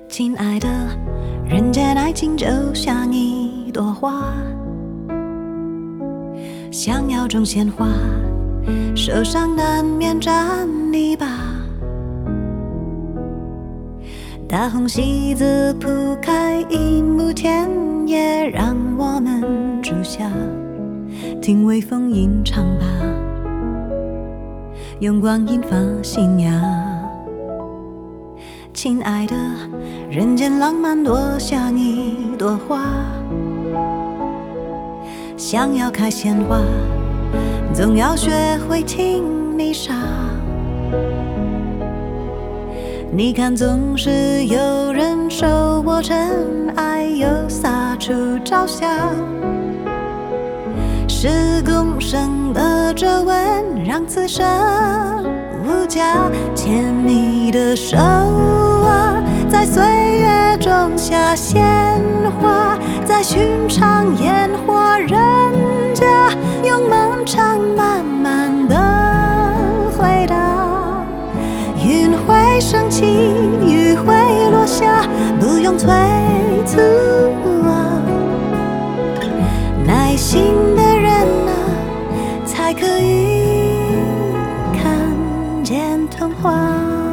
亲爱的，人间爱情就像一朵花，想要种鲜花，手上难免沾泥巴。大红席子铺开一亩田野，让我们住下，听微风吟唱吧，用光阴发新芽。亲爱的，人间浪漫多像一朵花，想要开鲜花，总要学会听泥沙。你看，总是有人手握尘埃，又洒出朝霞。10公升的皱纹，让此生无价。牵你的手啊，在岁月种下鲜花，在寻常烟火人家，用漫长慢慢的回答。云会升起，雨会落下，不用催促啊。耐心的人啊，才可以看见童话。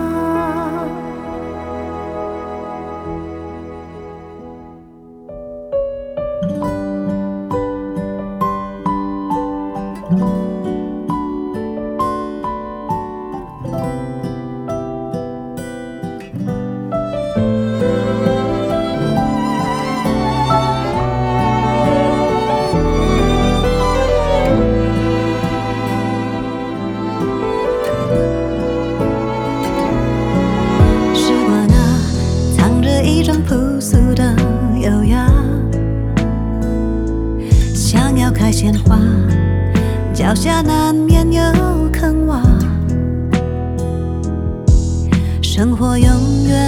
一种朴素的优雅，想要开鲜花，脚下难免有坑洼。生活永远